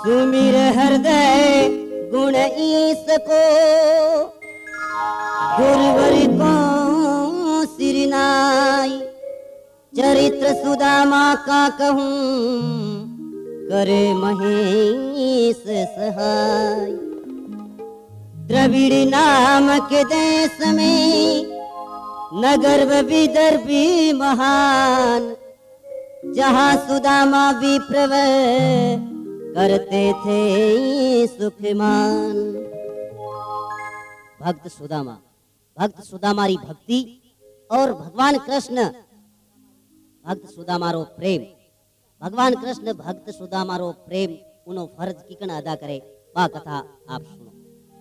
सुमिर हृदय गुण ईस को, गुरुवर को सिरनाई। चरित्र सुदामा का कहूँ, करे महेश सहाय। द्रविड़ नाम के देश में नगर विदर्भी महान, जहाँ सुदामा विप्रव करते थे सुखमान। भक्त सुदामारी भक्ति और भगवान कृष्ण भक्त सुदामारो प्रेम, भगवान कृष्ण भक्त सुदामारो प्रेम उनो फर्ज किकन अदा करे, बा कथा आप सुनो।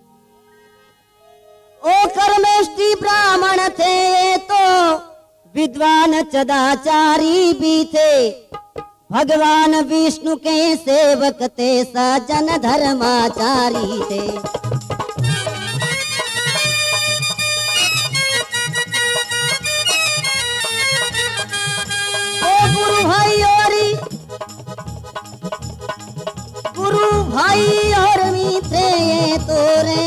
ओ कर्मेष्टि ब्राह्मण थे तो विद्वान सदाचारी भी थे, भगवान विष्णु के सेवक थे, सज्जन धर्माचारी थे। ओ गुरु भाई और मीठे ये तोरे,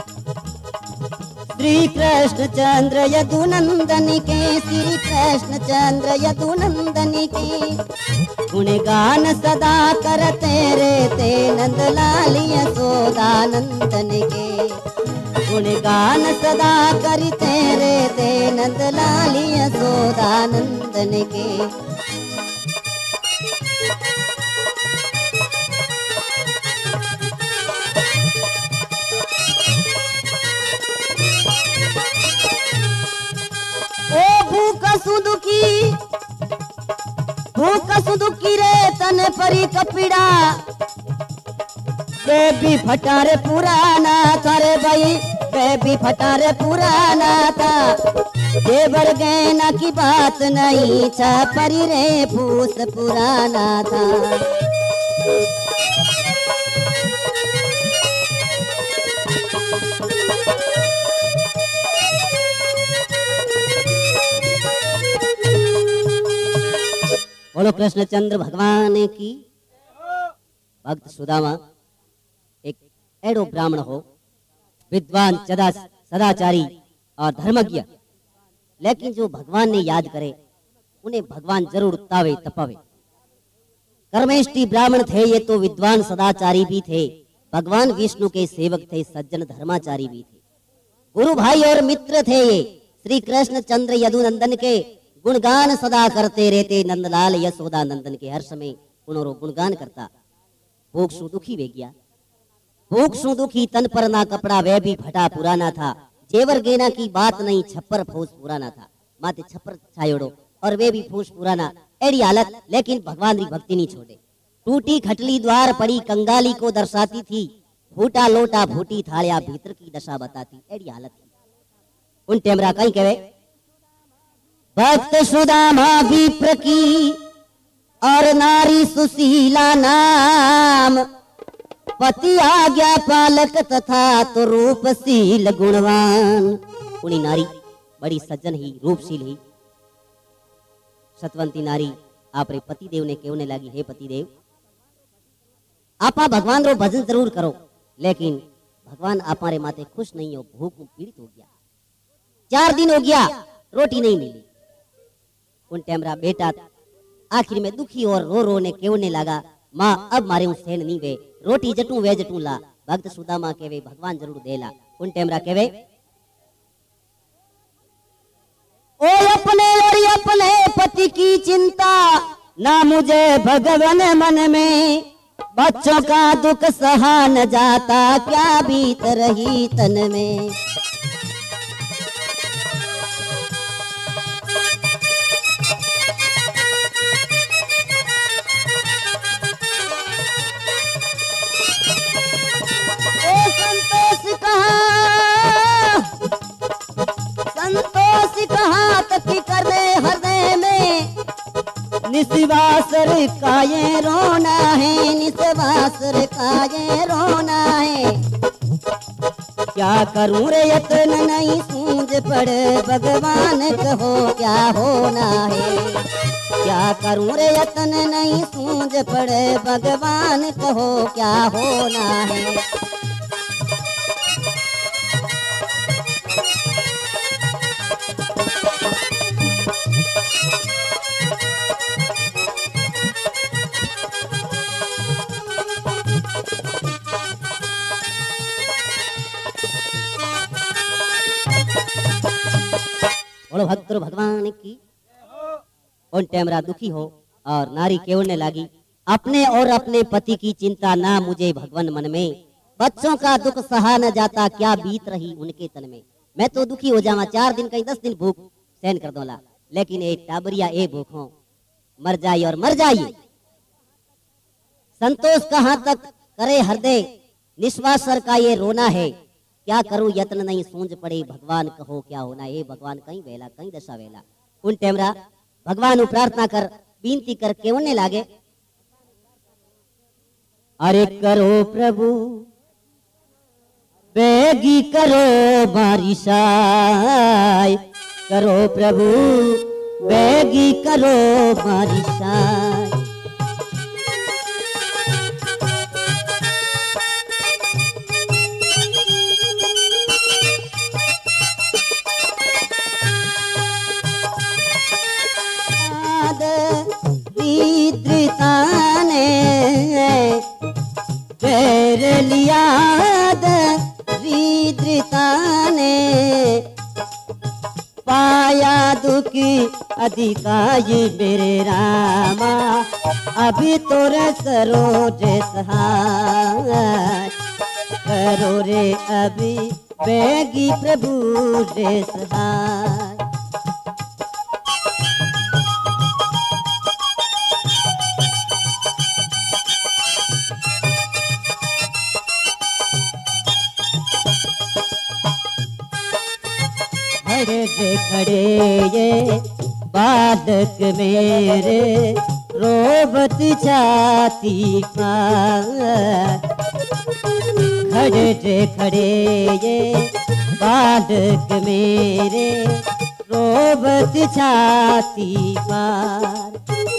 श्री कृष्ण चंद्र यदुनंदन के, श्री कृष्ण चंद्र यदुनंदन के। गुणगान सदा करते रहते नंदलाल यशोदानंदन के, गुणगान सदा करते रहते नंदलाल यशोदानंदन के। भूख सुदुखी रे तन परी कपड़ा, बेबी फटारे पुराना था रे भाई, बेबी फटारे पुराना था। जेवर गहना की बात नहीं था, परी रे फूस पुराना था। बोलो कृष्णचंद्र भगवान की। भक्त सुदामा एक एडो ब्राह्मण हो, विद्वान सदाचारी और धर्मज्ञ, लेकिन जो भगवान ने याद करे उन्हें भगवान जरूर तावे तपावे। कर्मेष्टि ब्राह्मण थे ये तो विद्वान सदाचारी भी थे, भगवान विष्णु के सेवक थे, सज्जन धर्माचारी भी थे। गुरु भाई और मित्र थे ये, श्री कृष्ण चंद्र यदुनंदन के। गुणगान सदा करते रहते नंदलाल यशोदा नंदन के, हर समय उन्होंने गुणगान करता। भूख सु दुखी वे गया, भूख सु दुखी तन पर ना कपड़ा, वह भी फटा पुराना था। जेवर गेना की बात नहीं, छप्पर फूस पुराना था। माते छप्पर छायोड़ो और वे भी फूस पुराना, एड़ी हालत। लेकिन भगवान की भक्ति नहीं छोड़े। टूटी खटली द्वार पड़ी कंगाली को दर्शाती थी, फूटा लोटा फूटी थालिया भीतर की दशा बताती, एड़ी हालत थी। उन टेमरा कहीं कहे भक्त सुदामा विप्र की और नारी सुशीला नाम, पति आज्ञा पालक तथा तो रूपशील गुणवान। उन्हीं नारी बड़ी सज्जन ही, रूपशील ही, सतवंती नारी आपरे पति देव ने कहने लगी, हे पति देव आपा भगवान रो भजन जरूर करो, लेकिन भगवान आपारे माते खुश नहीं हो। भूख पीड़ित हो गया, 4 दिन हो गया रोटी नहीं मिली। उन टेमरा बेटा आखिर में दुखी और रो रो ने कहने लगा, माँ अब मारे हूँ सहन नहीं वे, रोटी जटू वे जटू ला। भक्त सुदामा कहवे भगवान जरूर देला। उन टेमरा कहवे ओ अपने पति की चिंता ना मुझे भगवान मन में, बच्चों का दुख सहा न जाता क्या बीत रही तन में। संतोष कहा तकी करे हृदय में, निस्वासर का ये रोना है, निस्वासर का ये रोना है। क्या करूं रे यत्न नहीं सूझ पड़े, भगवान कहो क्या होना है। क्या करूं रे यतन नहीं सूझ पड़े भगवान कहो क्या होना है। बोलो भक्त भगवान की। उन टेमरा दुखी हो और नारी केवलने लगी, अपने और अपने पति की चिंता ना मुझे भगवान मन में, बच्चों का दुख सहा न जाता क्या बीत रही उनके तन में। मैं तो दुखी हो जावा, 4 दिन कहीं 10 दिन भूख सहन कर दोला, लेकिन ए टाबरिया ए भूखों मर जाई और मर जाई। संतोष कहाँ तक करे हृदय निश्वासर का ये रोना है, क्या करूं यत्न नहीं सूझ पड़े भगवान कहो क्या होना। ए भगवान कहीं वेला कहीं दशा वेला। उन टेमरा भगवान प्रार्थना कर बीनती कर केवने लागे, अरे करो प्रभु बेगी करो बारिशाय, करो प्रभु बेगी करो बारिशाय। लिया दरिद्रता ने पाया दुखी अधिकाय मेरे रामा, अभी तोरे करो रे सहाय, करो रे अभी बेगी प्रभु रे सहाय। खड़े खड़े ये बालक मेरे रोबत छाती पर, खड़े खड़े ये बालक मेरे रोबत छाती पर।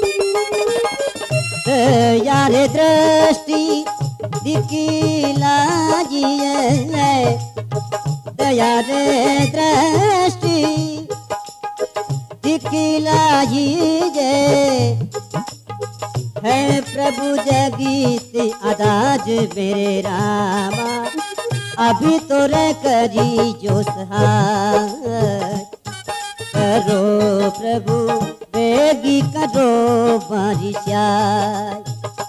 यार दृष्टि दिखला जिए, दया रे दृष्टि दिखलाई जे, है प्रभु जगीत अदाज मेरे रामा, अभी तो रे करी जो सहाय, करो प्रभु बेगी करो बारिशाय।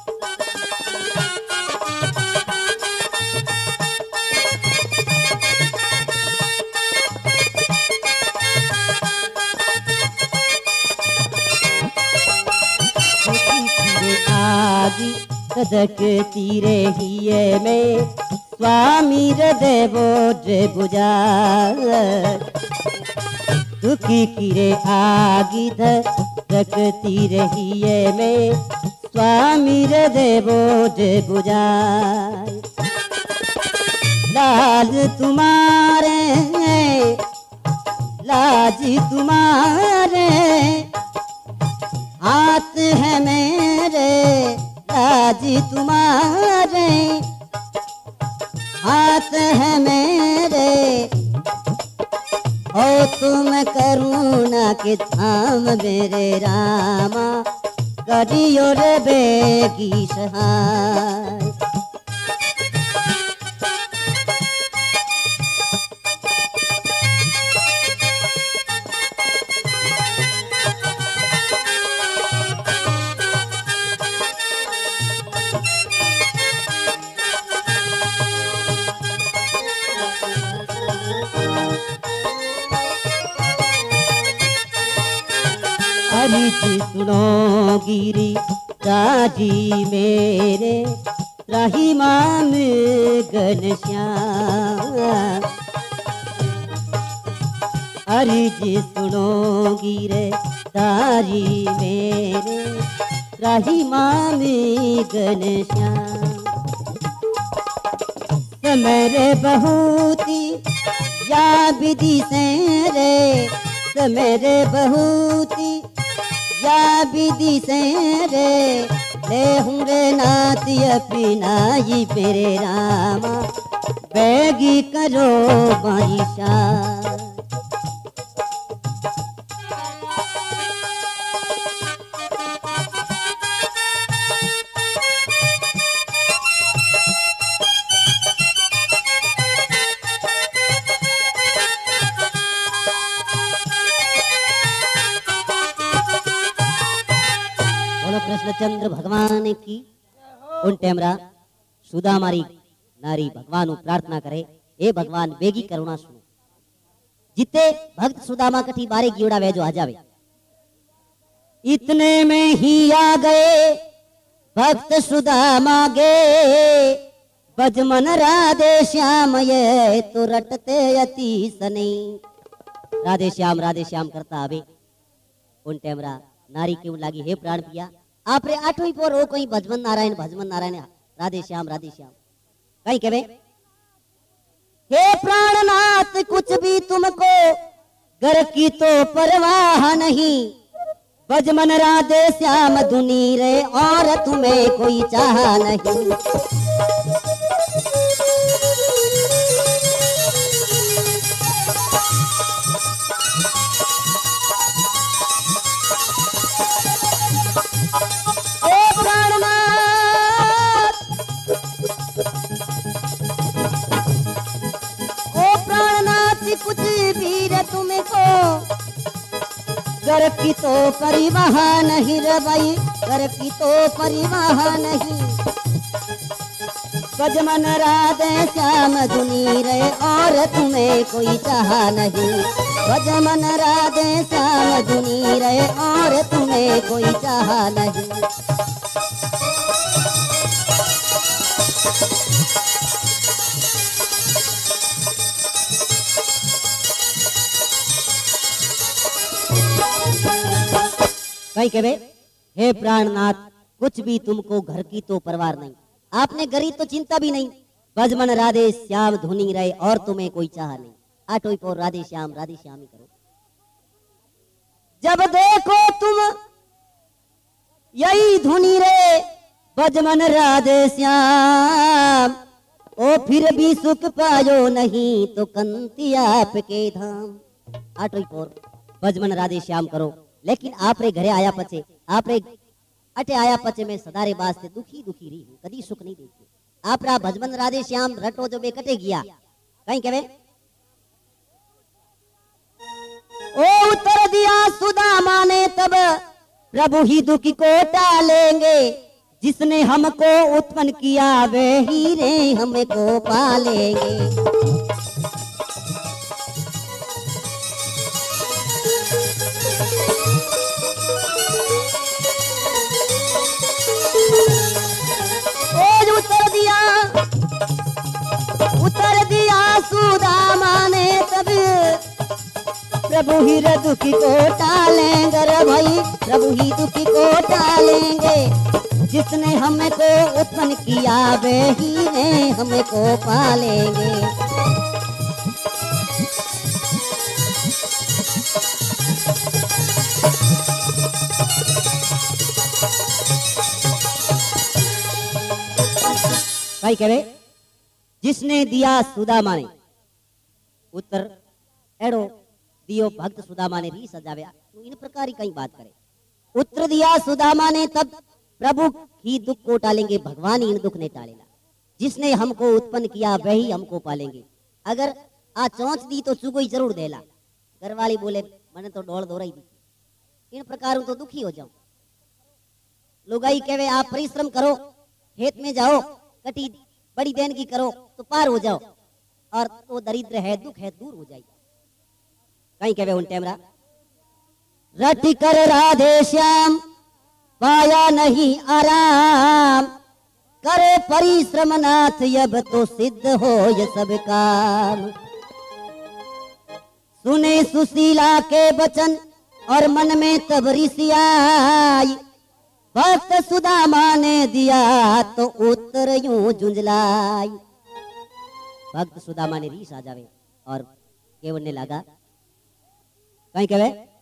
सदकती रहिए में स्वामी हृदय बोझ बुझाए, दुखी किरे आगी धकती रहिए में स्वामी हृदय बोझ बुझाए। लाज तुम्हारे लाज तुम्हारे हाथ है मेरे, लाज तुम्हारे हाथ है मेरे, हो तुम करुणा के धाम मेरे रामा, करियो रे बेगी सहाय। हरि जी सुनो गिरी राजी मेरे, राही मान घनश्याम। हरि जी सुनो गिरे तारी मेरे, राही मान घनश्याम। मेरे बहुती या विधि से रे, मेरे बहुती या विधि से रे ले हूँ रे नातिय पिनाई पेरे रामा बैगी करो बारिशा। कृष्णचंद्र भगवान की उन टेमरा सुदामारी नारी भगवान प्रार्थना करे ए भगवान बेगी करुणा सुनो जिते भक्त सुदामा कठी बारे गियोड़ा वेजो आ जावे। इतने में ही आ गए भक्त सुदामा गे बजमन राधे श्याम ये तो रटते अति सने। राधे श्याम करता आवे उन टेमरा नारी क्यों लागी हे प्राण पिया आपरे आठवीं पोर हो कोई भजमन नारायण राधे श्याम कहीं कहे हे प्राणनाथ कुछ भी तुमको घर की तो परवाह नहीं भजमन राधे श्याम धुनी रे और तुम्हें कोई चाह नहीं। कुछ भी रे तुमको घर की तो परिवाह नहीं रे भाई घर की तो परिवाह नहीं भजमन राधे श्याम धुनी रे और तुम्हें कोई चाह नहीं भजमन राधे श्याम धुनी रे और तुम्हें कोई चाह नहीं। कहीं कहे हे प्राणनाथ कुछ भी तुमको घर की तो परवार नहीं आपने गरीब तो चिंता भी नहीं भजमन राधे श्याम धुनी रहे और तुम्हें कोई चाह नहीं। आठों पर राधे श्याम ही करो। जब देखो तुम यही धुनी रे भजमन राधे श्याम ओ फिर भी सुख पायो नहीं तो कंती आपके धाम। आठों पर भजमन राधे श्याम करो लेकिन आप रे घरे आया पचे आप रे अटे आया पचे में सदारे वास्ते दुखी रही हूं कदी सुख नहीं देखी आप रा भजमन राधे श्याम रटो जो बेकटे गया। कहीं कहे ओ उत्तर दिया सुदामा ने तब प्रभु ही दुखी को टालेंगे जिसने हमको उत्पन्न किया वे ही रे हमको पालेंगे। उतर दिया सुदामा ने तब प्रभु ही दुखी को टालेंगे रे भाई प्रभु ही दुखी को टालेंगे जिसने हमको उत्पन्न किया वे ही ने हमको पालेंगे। भाई कहे जिसने दिया सुदामा ने उत्तर एड़ो दियो भक्त सुदामा ने री सजाव्या तो इन प्रकार ही कई बात करे। उत्तर दिया सुदामा ने तब प्रभु ही दुख को टालेंगे भगवान ही इन दुख ने टालेगा जिसने हमको उत्पन्न किया वही हमको पालेंगे। अगर आ चौंच दी तो चुगोई जरूर देला घरवाली बोले मैंने तो डोल दौड़ाई दी इन प्रकार तो दुखी हो जाओ। लुगाई कहे आप परिश्रम करो खेत में जाओ कटी बड़ी देन की करो तो पार हो जाओ और तो दरिद्र है दुख है दूर हो जाएगी। कहीं कहे उन टेमरा रट कर राधे श्याम पाया नहीं आराम करे परिश्रम नाथ अब तो सिद्ध हो ये सब काम। सुने सुशीला के वचन और मन में तब ऋषि आई भक्त सुदामा ने दिया तो उत्तर यूं झुंझलाई। भक्त सुदामा ने रीस आ जावे और केवल ने लगा कहीं कहे